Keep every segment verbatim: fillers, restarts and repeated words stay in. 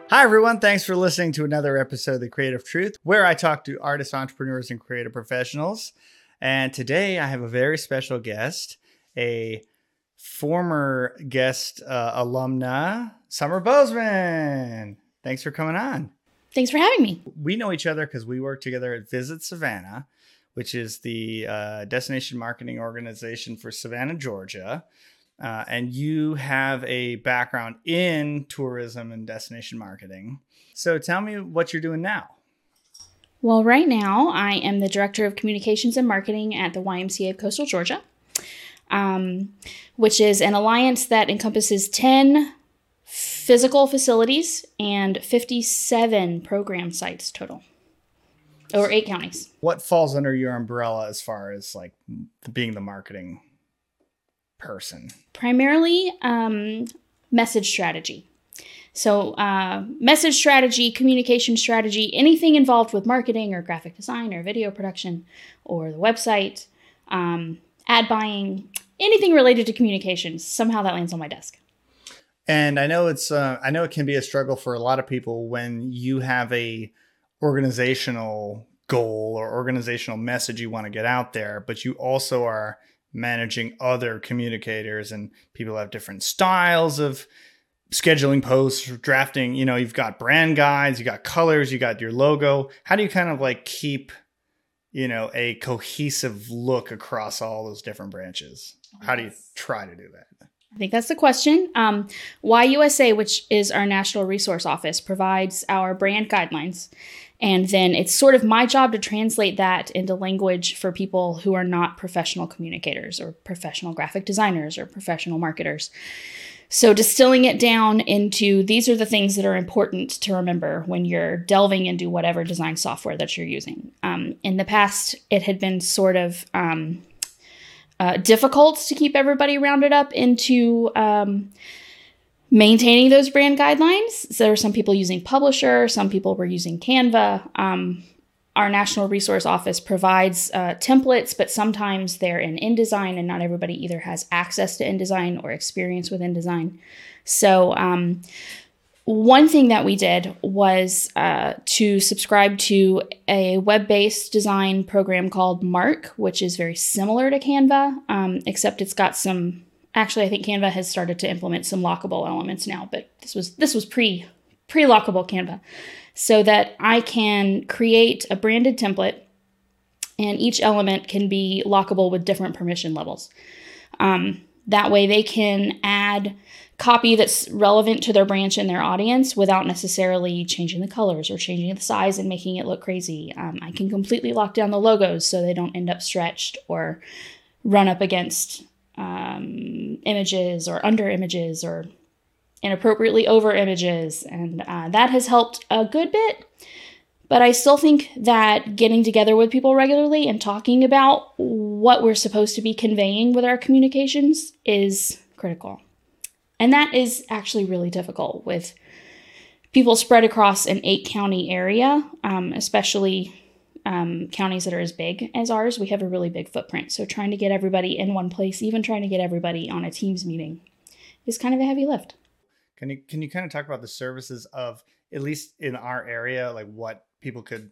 Hi, everyone. Thanks for listening to another episode of The Creative Truth, where I talk to artists, entrepreneurs, and creative professionals. And today I have a very special guest, a former guest uh, alumna, Summer Bozeman. Thanks for coming on. Thanks for having me. We know each other because we work together at Visit Savannah, which is the uh, destination marketing organization for Savannah, Georgia. Uh, and you have a background in tourism and destination marketing. So tell me what you're doing now. Well, right now I am the Director of Communications and Marketing at the Y M C A of Coastal Georgia, um, which is an alliance that encompasses ten physical facilities and fifty-seven program sites total, over eight counties. What falls under your umbrella as far as like being the marketing person? Primarily um, message strategy. So uh, message strategy, communication strategy, anything involved with marketing or graphic design or video production or the website, um, ad buying, anything related to communications, somehow that lands on my desk. And I know it's uh, I know it can be a struggle for a lot of people when you have a organizational goal or organizational message you want to get out there, but you also are managing other communicators, and people have different styles of scheduling posts, drafting. You know, you've got brand guides, you got colors, you got your logo. How do you kind of like keep, you know, a cohesive look across all those different branches? How do you try to do that? I think that's the question. Um, Y U S A, which is our National Resource Office, provides our brand guidelines. And then it's sort of my job to translate that into language for people who are not professional communicators or professional graphic designers or professional marketers. So distilling it down into these are the things that are important to remember when you're delving into whatever design software that you're using. Um, in the past, it had been sort of um, uh, difficult to keep everybody rounded up into um, maintaining those brand guidelines. So there were some people using Publisher, some people were using Canva. Um, our National Resource Office provides uh, templates, but sometimes they're in InDesign, and not everybody either has access to InDesign or experience with InDesign. So um, one thing that we did was uh, to subscribe to a web-based design program called Mark, which is very similar to Canva, um, except it's got some Actually, I think Canva has started to implement some lockable elements now, but this was this was pre, pre-lockable Canva, so that I can create a branded template, and each element can be lockable with different permission levels. Um, that way they can add copy that's relevant to their branch and their audience without necessarily changing the colors or changing the size and making it look crazy. Um, I can completely lock down the logos so they don't end up stretched or run up against Um, images or under images or inappropriately over images. And uh, that has helped a good bit. But I still think that getting together with people regularly and talking about what we're supposed to be conveying with our communications is critical. And that is actually really difficult with people spread across an eight county area, um, especially Um, counties that are as big as ours. We have a really big footprint. So trying to get everybody in one place, even trying to get everybody on a Teams meeting, is kind of a heavy lift. Can you can you kind of talk about the services of, at least in our area, like what people could,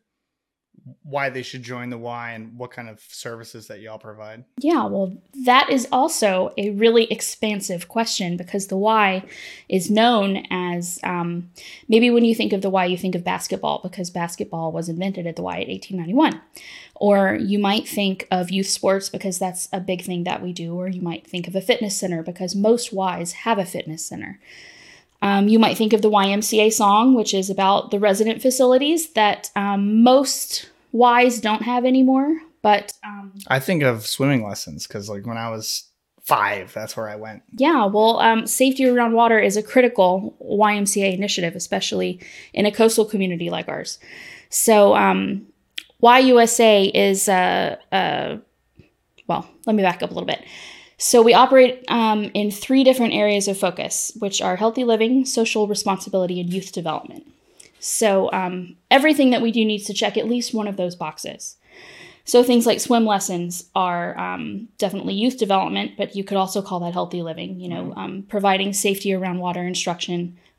why they should join the Y and what kind of services that y'all provide? Yeah, well, that is also a really expansive question because the Y is known as, um, maybe when you think of the Y, you think of basketball because basketball was invented at the Y in eighteen ninety-one. Or you might think of youth sports because that's a big thing that we do. Or you might think of a fitness center because most Ys have a fitness center. Um, you might think of the Y M C A song, which is about the resident facilities that um, most Ys don't have anymore. But um, I think of swimming lessons because, like, when I was five, that's where I went. Yeah, well, um, safety around water is a critical Y M C A initiative, especially in a coastal community like ours. So um, Y U S A is, uh, uh, well, let me back up a little bit. So we operate um, in three different areas of focus, which are healthy living, social responsibility, and youth development. So um, everything that we do needs to check at least one of those boxes. So things like swim lessons are um, definitely youth development, but you could also call that healthy living, you know, um, providing safety around water instruction,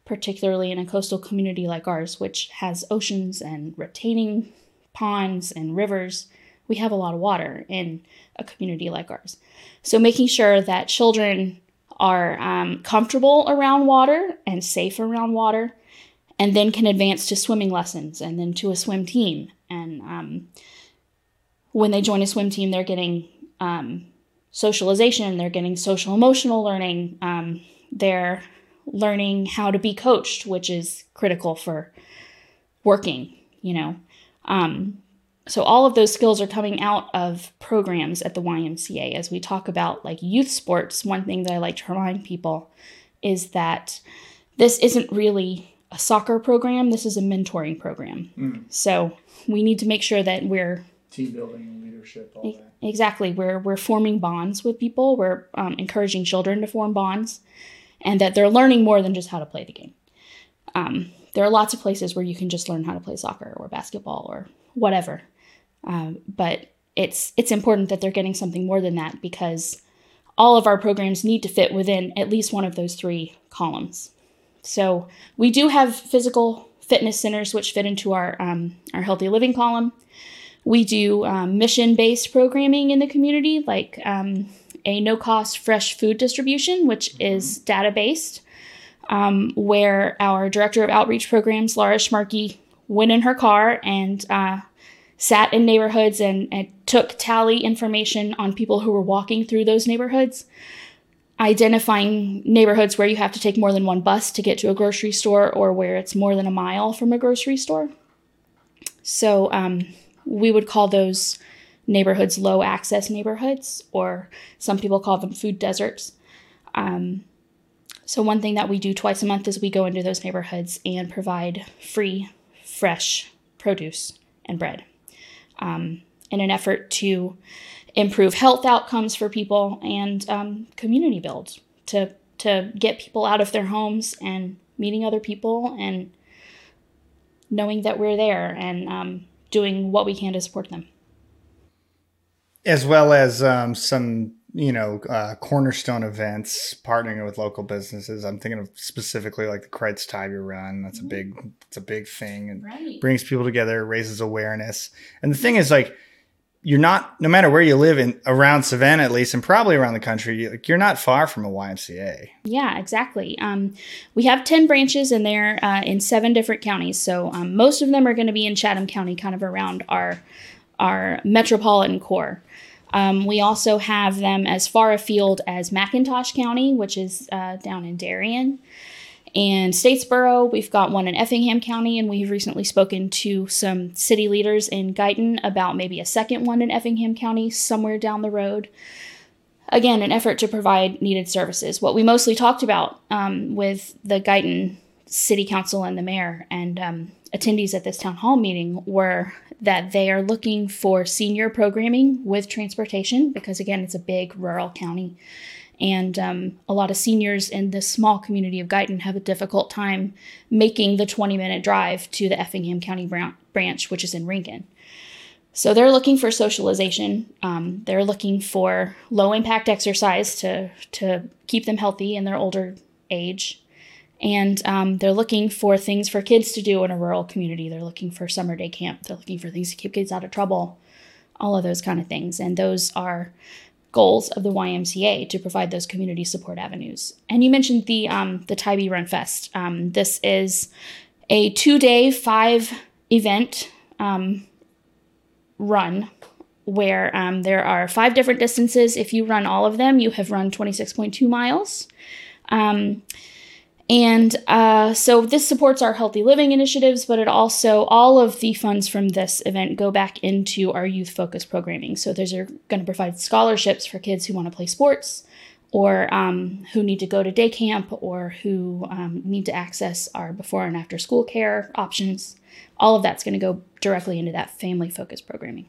particularly in a coastal community like ours, which has oceans and retaining ponds and rivers. We have a lot of water in a community like ours. So making sure that children are um, comfortable around water and safe around water, and then can advance to swimming lessons and then to a swim team. And um, when they join a swim team, they're getting um, socialization, they're getting social emotional learning, um, they're learning how to be coached, which is critical for working, you know. Um, so all of those skills are coming out of programs at the Y M C A. As we talk about like youth sports, one thing that I like to remind people is that this isn't really a soccer program. This is a mentoring program. Mm. So we need to make sure that we're team building and leadership, all that. Exactly. We're, we're forming bonds with people. We're um, encouraging children to form bonds, and that they're learning more than just how to play the game. Um, there are lots of places where you can just learn how to play soccer or basketball or whatever. Um, but it's it's important that they're getting something more than that, because all of our programs need to fit within at least one of those three columns. So we do have physical fitness centers which fit into our um, our healthy living column. We do um, mission-based programming in the community, like um, a no-cost fresh food distribution, which is data-based, um, where our director of outreach programs, Laura Schmarkey, went in her car and uh, sat in neighborhoods and, and took tally information on people who were walking through those neighborhoods, identifying neighborhoods where you have to take more than one bus to get to a grocery store or where it's more than a mile from a grocery store. So um, we would call those neighborhoods low access neighborhoods, or some people call them food deserts. Um, so one thing that we do twice a month is we go into those neighborhoods and provide free, fresh produce and bread um, in an effort to improve health outcomes for people and um, community build, to to get people out of their homes and meeting other people and knowing that we're there and um, doing what we can to support them. As well as um, some, you know, uh, cornerstone events, partnering with local businesses. I'm thinking of specifically like the Kreitz Tiger Run. That's a big, it's a big thing, and right. brings people together, raises awareness. And the thing is, like, you're not, no matter where you live in around Savannah, at least, and probably around the country, like, you're not far from a Y M C A. Yeah, exactly. Um, we have ten branches, and they're uh, in seven different counties. So um, most of them are going to be in Chatham County, kind of around our our metropolitan core. Um, we also have them as far afield as McIntosh County, which is uh, down in Darien. And Statesboro, we've got one in Effingham County, and we've recently spoken to some city leaders in Guyton about maybe a second one in Effingham County somewhere down the road. Again, an effort to provide needed services. What we mostly talked about um, with the Guyton City Council and the mayor and um, attendees at this town hall meeting were that they are looking for senior programming with transportation, because again, it's a big rural county. And um, a lot of seniors in this small community of Guyton have a difficult time making the twenty minute drive to the Effingham County branch, which is in Rincon. So they're looking for socialization. Um, they're looking for low impact exercise to, to keep them healthy in their older age. And um, they're looking for things for kids to do in a rural community. They're looking for summer day camp. They're looking for things to keep kids out of trouble, all of those kind of things. And those are goals of the Y M C A, to provide those community support avenues. And you mentioned the um, the Tybee Run Fest. Um, this is a two-day, five-event um, run where um, there are five different distances. If you run all of them, you have run twenty-six point two miles. Um, and uh, so this supports our healthy living initiatives, but it also, all of the funds from this event go back into our youth-focused programming. So those are going to provide scholarships for kids who want to play sports, or um, who need to go to day camp, or who um, need to access our before and after school care options. All of that's going to go directly into that family-focused programming.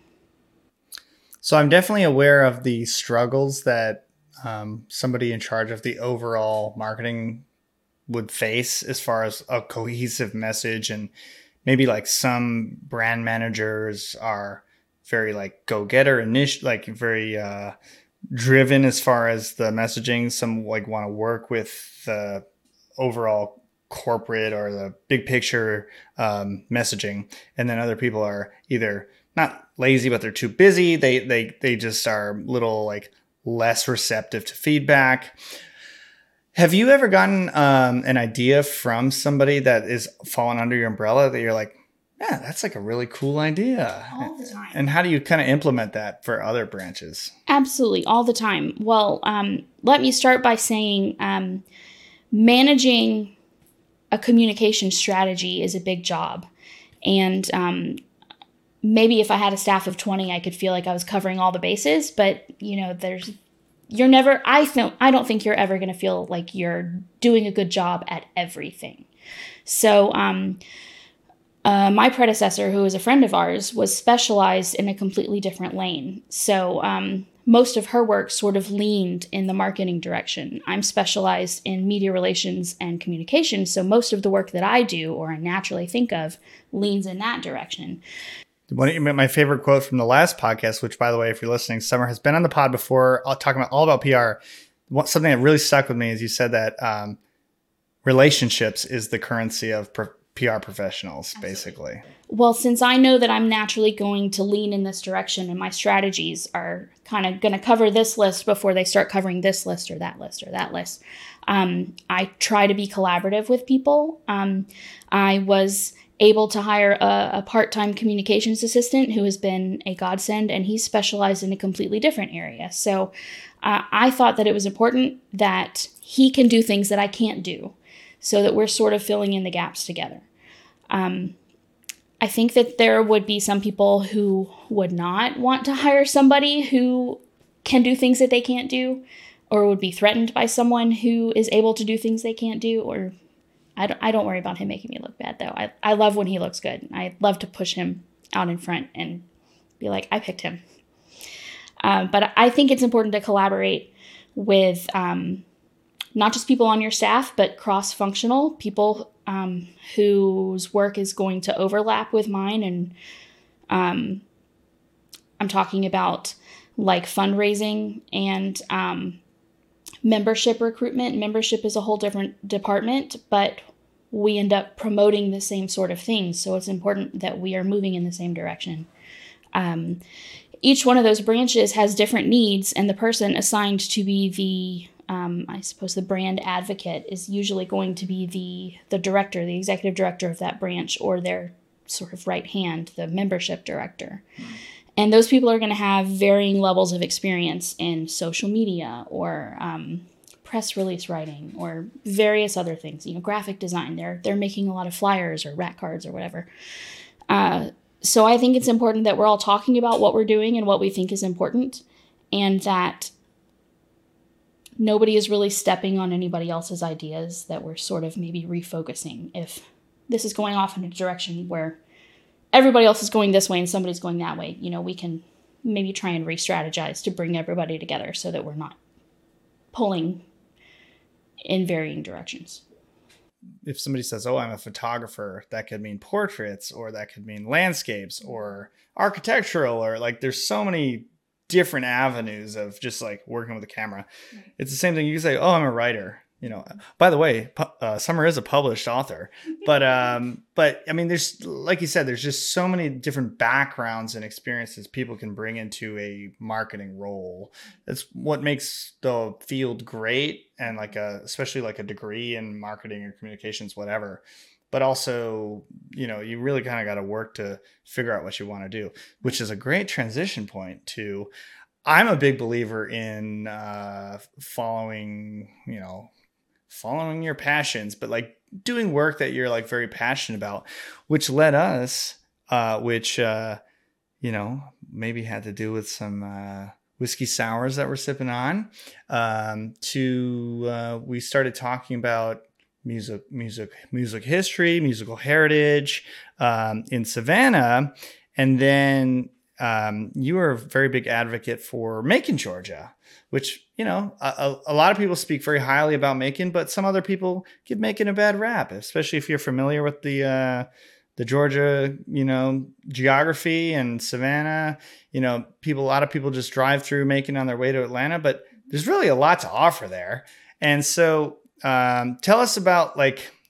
So I'm definitely aware of the struggles that um, somebody in charge of the overall marketing would face as far as a cohesive message. And maybe like some brand managers are very like go-getter initial, like very uh, driven as far as the messaging. Some like want to work with the overall corporate or the big picture um, messaging. And then other people are either not lazy, but they're too busy. They, they, they just are a little like less receptive to feedback. Have you ever gotten um, an idea from somebody that is falling under your umbrella that you're like, yeah, that's like a really cool idea? All the time. And how do you kind of implement that for other branches? Absolutely, all the time. Well, um, let me start by saying um, managing a communication strategy is a big job. And um, maybe if I had a staff of twenty, I could feel like I was covering all the bases. But, you know, there's you're never, I feel, I don't think you're ever going to feel like you're doing a good job at everything. So, um, uh, my predecessor, who was a friend of ours, was specialized in a completely different lane. So, um, most of her work sort of leaned in the marketing direction. I'm specialized in media relations and communication. So most of the work that I do, or I naturally think of, leans in that direction. One of my favorite quote from the last podcast, which, by the way, if you're listening, Summer has been on the pod before, talking about all about P R. Something that really stuck with me is you said that um, relationships is the currency of pro- P R professionals, Absolutely. Basically. Well, since I know that I'm naturally going to lean in this direction and my strategies are kind of going to cover this list before they start covering this list or that list or that list, um, I try to be collaborative with people. Um, I was able to hire a, a part-time communications assistant who has been a godsend, and he's specialized in a completely different area. So uh, I thought that it was important that he can do things that I can't do so that we're sort of filling in the gaps together. Um, I think that there would be some people who would not want to hire somebody who can do things that they can't do, or would be threatened by someone who is able to do things they can't do, or I don't, I don't worry about him making me look bad, though. I, I love when he looks good. I love to push him out in front and be like, I picked him. Um, but I think it's important to collaborate with um, not just people on your staff, but cross-functional people um, whose work is going to overlap with mine. And um, I'm talking about like fundraising and um, membership recruitment. Membership is a whole different department, but we end up promoting the same sort of things. So it's important that we are moving in the same direction. Um, each one of those branches has different needs, and the person assigned to be the, um, I suppose the brand advocate is usually going to be the, the director, the executive director of that branch, or their sort of right hand, the membership director. Mm-hmm. And those people are going to have varying levels of experience in social media or um, press release writing or various other things. You know, graphic design. They're they're making a lot of flyers or rat cards or whatever. Uh, so I think it's important that we're all talking about what we're doing and what we think is important, and that nobody is really stepping on anybody else's ideas. That we're sort of maybe refocusing if this is going off in a direction where everybody else is going this way and somebody's going that way. You know, we can maybe try and re-strategize to bring everybody together so that we're not pulling in varying directions. If somebody says, oh, I'm a photographer, that could mean portraits, or that could mean landscapes or architectural, or like there's so many different avenues of just like working with a camera. Right. It's the same thing. You can say, oh, I'm a writer. You know, by the way, uh, Summer is a published author, but, um, but I mean, there's, like you said, there's just so many different backgrounds and experiences people can bring into a marketing role. That's what makes the field great. And like a, especially like a degree in marketing or communications, whatever, but also, you know, you really kind of got to work to figure out what you want to do, which is a great transition point to, I'm a big believer in, uh, following, you know, following your passions, but like doing work that you're like very passionate about, which led us, uh, which, uh, you know, maybe had to do with some, uh, whiskey sours that we're sipping on, um, to, uh, we started talking about music, music, music history, musical heritage, um, in Savannah. And then, um, you are a very big advocate for Macon, Georgia, which, you know, a, a lot of people speak very highly about Macon, but some other people give Macon a bad rap, especially if you're familiar with the, uh, the Georgia, you know, geography and Savannah. You know, people, a lot of people just drive through Macon on their way to Atlanta, but there's really a lot to offer there. And so, um, tell us about like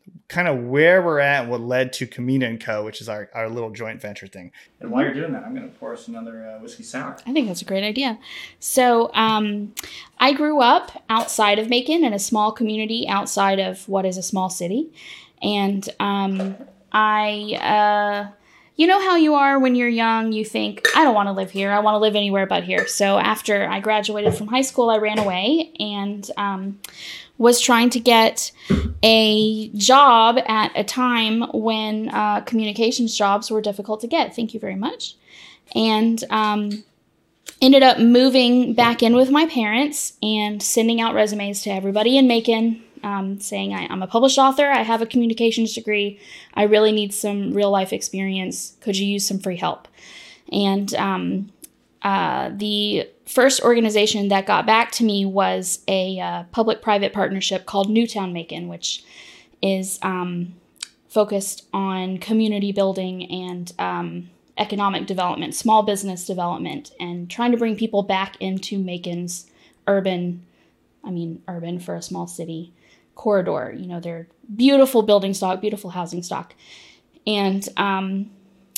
kind of where we're at and what led to Camina and Co., which is our, our little joint venture thing. And while you're doing that, I'm going to pour us another uh, whiskey sour. I think that's a great idea. So um, I grew up outside of Macon in a small community outside of what is a small city. And um, I, uh, you know how you are when you're young, you think, I don't want to live here. I want to live anywhere but here. So after I graduated from high school, I ran away and um, was trying to get a job at a time when uh, communications jobs were difficult to get. Thank you very much. And um, ended up moving back in with my parents and sending out resumes to everybody in Macon, um, saying I, I'm a published author. I have a communications degree. I really need some real life experience. Could you use some free help? And um, uh, the first organization that got back to me was a uh, public-private partnership called Newtown Macon, which is um, focused on community building and um, economic development, small business development, and trying to bring people back into Macon's urban, I mean, urban for a small city corridor. You know, they're beautiful building stock, beautiful housing stock. And um,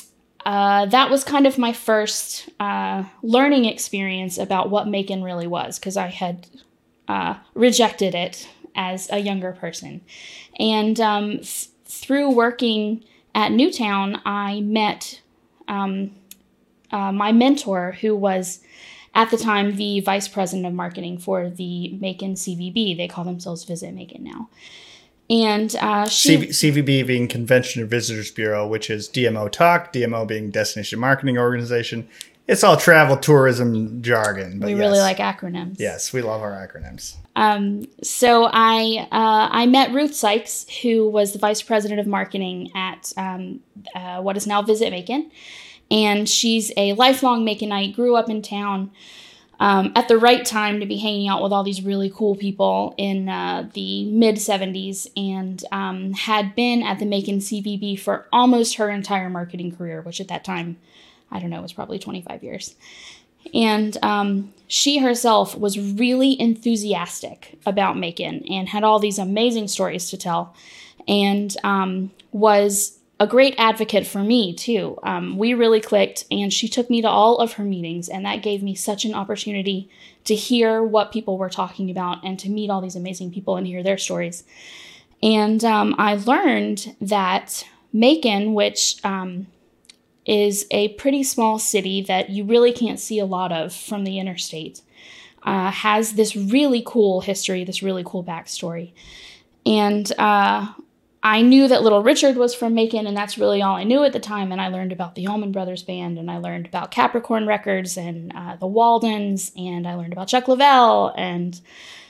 uh, that was kind of my first uh, learning experience about what Macon really was, because I had uh, rejected it as a younger person. And um, th- through working at Newtown, I met um, uh, my mentor, who was at the time the vice president of marketing for the Macon C V B. They call themselves Visit Macon now. And uh, she... C V B being Convention and Visitors Bureau, which is D M O Talk, D M O being Destination Marketing Organization. It's all travel tourism jargon. But we yes. really like acronyms. Yes, we love our acronyms. Um, so I uh, I met Ruth Sykes, who was the vice president of marketing at um, uh, what is now Visit Macon. And she's a lifelong Maconite, grew up in town um, at the right time to be hanging out with all these really cool people in uh, the mid seventies, and um, had been at the Macon C V B for almost her entire marketing career, which at that time, I don't know, was probably twenty-five years. And um, she herself was really enthusiastic about Macon and had all these amazing stories to tell, and um, was a great advocate for me, too. Um, we really clicked, and she took me to all of her meetings, and that gave me such an opportunity to hear what people were talking about and to meet all these amazing people and hear their stories. And um, I learned that Macon, which um, is a pretty small city that you really can't see a lot of from the interstate, uh, has this really cool history, this really cool backstory. And uh I knew that Little Richard was from Macon, and that's really all I knew at the time. And I learned about the Allman Brothers Band, and I learned about Capricorn Records and uh, the Waldens, and I learned about Chuck Leavell and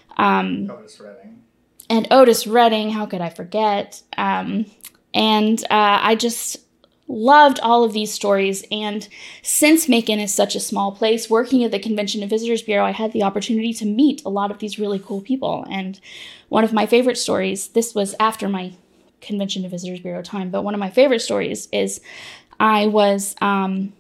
um, Otis Redding. And Otis Redding. How could I forget? Um, and uh, I just loved all of these stories. And since Macon is such a small place, working at the Convention and Visitors Bureau, I had the opportunity to meet a lot of these really cool people. And one of my favorite stories, this was after my Convention and Visitors Bureau time, but one of my favorite stories is I was um,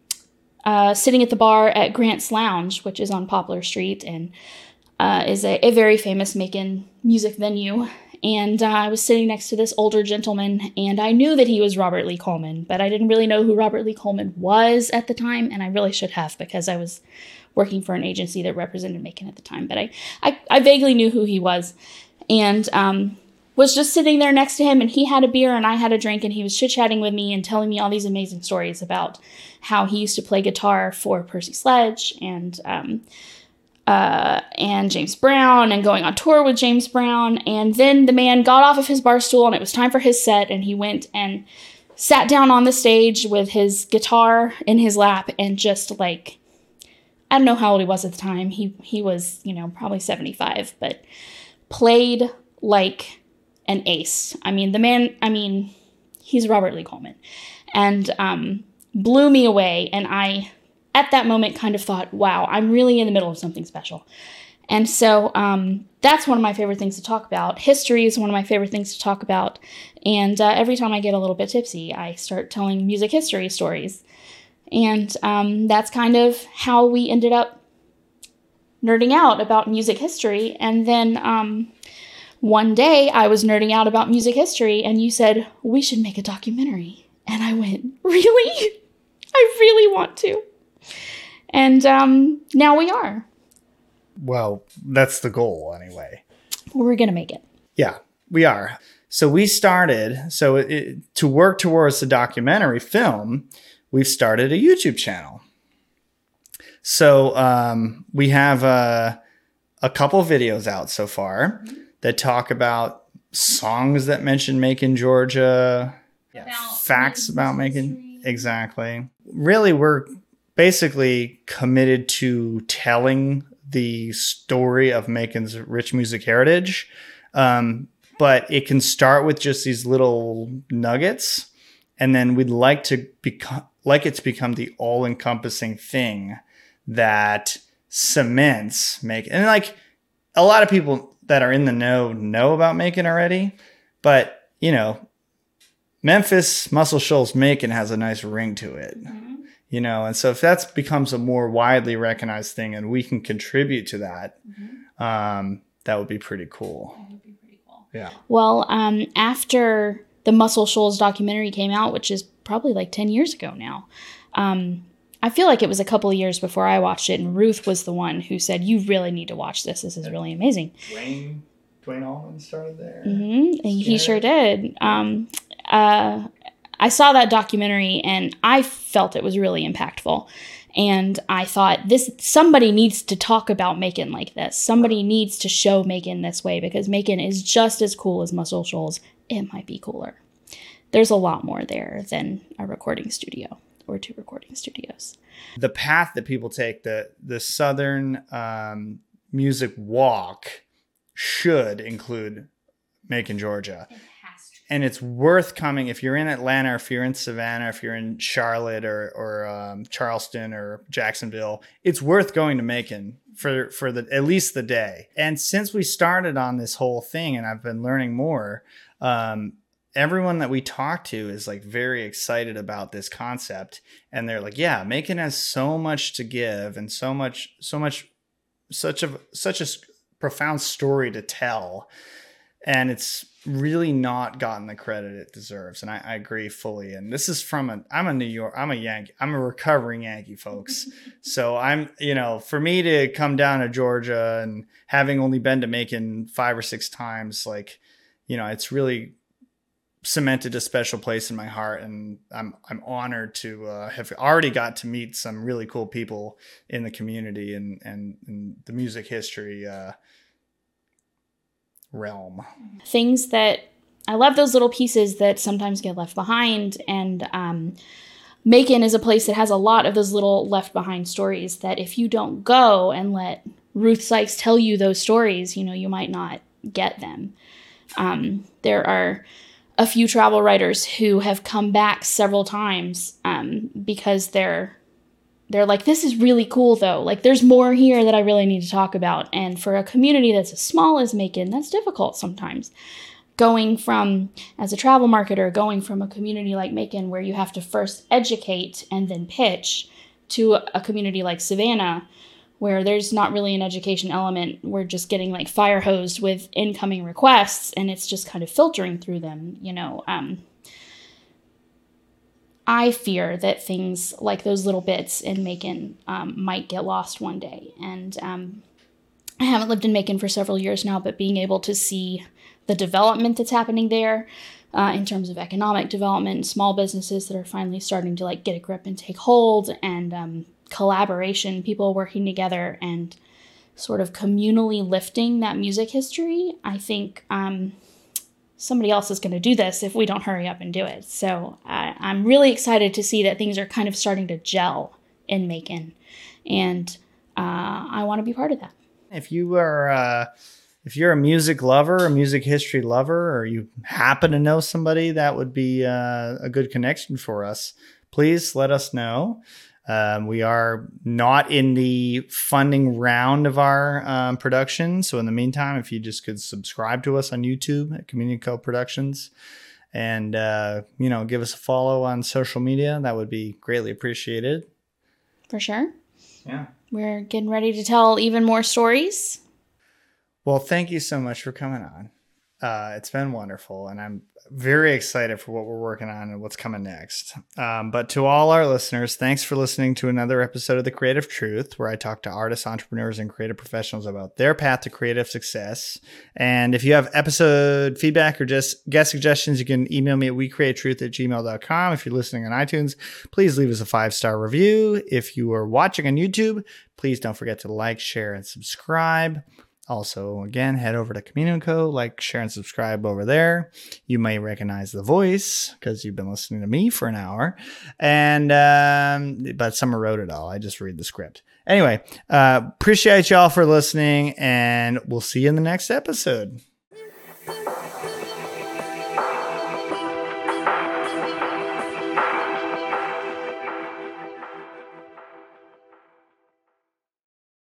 uh, sitting at the bar at Grant's Lounge, which is on Poplar Street and uh, is a, a very famous Macon music venue. And uh, I was sitting next to this older gentleman, and I knew that he was Robert Lee Coleman, but I didn't really know who Robert Lee Coleman was at the time, and I really should have, because I was working for an agency that represented Macon at the time. But I, I, I vaguely knew who he was, and um, was just sitting there next to him, and he had a beer and I had a drink, and he was chit-chatting with me and telling me all these amazing stories about how he used to play guitar for Percy Sledge and um, uh, and James Brown, and going on tour with James Brown. And then the man got off of his bar stool, and it was time for his set, and he went and sat down on the stage with his guitar in his lap and just, like, I don't know how old he was at the time. He he was, you know, probably seventy-five, but played like an ace. I mean, the man, I mean, he's Robert Lee Coleman, and um, blew me away. And I, at that moment, kind of thought, wow, I'm really in the middle of something special. And so um, that's one of my favorite things to talk about. History is one of my favorite things to talk about. And uh, every time I get a little bit tipsy, I start telling music history stories. And um, that's kind of how we ended up nerding out about music history. And then um, one day I was nerding out about music history and you said, we should make a documentary. And I went, really? I really want to. And um, now we are. Well, that's the goal anyway. We're going to make it. Yeah, we are. So we started, so it, to work towards the documentary film, we've started a YouTube channel. So um, we have a, a couple videos out so far mm-hmm. that talk about songs that mention Macon, Georgia, yeah, about facts about Macon. Exactly. Really, we're basically committed to telling the story of Macon's rich music heritage. Um, but it can start with just these little nuggets. And then we'd like to become, like it to become the all-encompassing thing that cements Macon. And like a lot of people that are in the know know about Macon already, but you know, Memphis, Muscle Shoals, Macon has a nice ring to it, mm-hmm. you know? And so if that becomes a more widely recognized thing and we can contribute to that, mm-hmm. um, that would be pretty cool. That would be pretty cool. Yeah. Well, um, after the Muscle Shoals documentary came out, which is probably like ten years ago now, um, I feel like it was a couple of years before I watched it, and Ruth was the one who said, you really need to watch this. This is really amazing. Dwayne, Dwayne Allman started there. Mm-hmm. He sure did. Um, uh, I saw that documentary, and I felt it was really impactful. And I thought, this somebody needs to talk about Macon like this. Somebody needs to show Macon this way, because Macon is just as cool as Muscle Shoals. It might be cooler. There's a lot more there than a recording studio or two recording studios. The path that people take, the the Southern um, music walk, should include Macon, Georgia. It has to. And it's worth coming if you're in Atlanta, if you're in Savannah, if you're in Charlotte or or um, Charleston or Jacksonville. It's worth going to Macon for for the at least the day. And since we started on this whole thing, and I've been learning more. Um, Everyone that we talk to is like very excited about this concept, and they're like, yeah, Macon has so much to give and so much, so much, such a, such a profound story to tell. And it's really not gotten the credit it deserves. And I, I agree fully. And this is from a, I'm a New York, I'm a Yankee, I'm a recovering Yankee, folks. So I'm, you know, for me to come down to Georgia and having only been to Macon five or six times, like, you know, it's really cemented a special place in my heart, and I'm I'm honored to uh, have already got to meet some really cool people in the community and and, and the music history uh, realm. Things that I love, those little pieces that sometimes get left behind, and um, Macon is a place that has a lot of those little left behind stories that if you don't go and let Ruth Sykes tell you those stories, you know, you might not get them. Um, there are a few travel writers who have come back several times um, because they're they're like, this is really cool though. Like there's more here that I really need to talk about. And for a community that's as small as Macon, that's difficult sometimes. Going from, as a travel marketer, going from a community like Macon where you have to first educate and then pitch to a community like Savannah where there's not really an education element. We're just getting like fire hosed with incoming requests and it's just kind of filtering through them, you know. Um, I fear that things like those little bits in Macon um, might get lost one day. And um, I haven't lived in Macon for several years now, but being able to see the development that's happening there uh, in terms of economic development and small businesses that are finally starting to like get a grip and take hold, and um, collaboration, people working together and sort of communally lifting that music history. I think um, somebody else is going to do this if we don't hurry up and do it. So I, I'm really excited to see that things are kind of starting to gel in Macon, and uh, I want to be part of that. If you are, uh, if you're a music lover, a music history lover, or you happen to know somebody that would be uh, a good connection for us, please let us know. Um, we are not in the funding round of our um, production. So in the meantime, if you just could subscribe to us on YouTube at Community Co Productions and, uh, you know, give us a follow on social media, that would be greatly appreciated. For sure. Yeah. We're getting ready to tell even more stories. Well, thank you so much for coming on. Uh, it's been wonderful, and I'm very excited for what we're working on and what's coming next. Um, but to all our listeners, thanks for listening to another episode of The Creative Truth, where I talk to artists, entrepreneurs, and creative professionals about their path to creative success. And if you have episode feedback or just guest suggestions, you can email me at we create truth at gmail dot com. If you're listening on iTunes, please leave us a five-star review. If you are watching on YouTube, please don't forget to like, share, and subscribe. Also, again, head over to Communico, like, share, and subscribe over there. You may recognize the voice because you've been listening to me for an hour. And um, but Summer wrote it all. I just read the script. Anyway, uh, appreciate y'all for listening, and we'll see you in the next episode.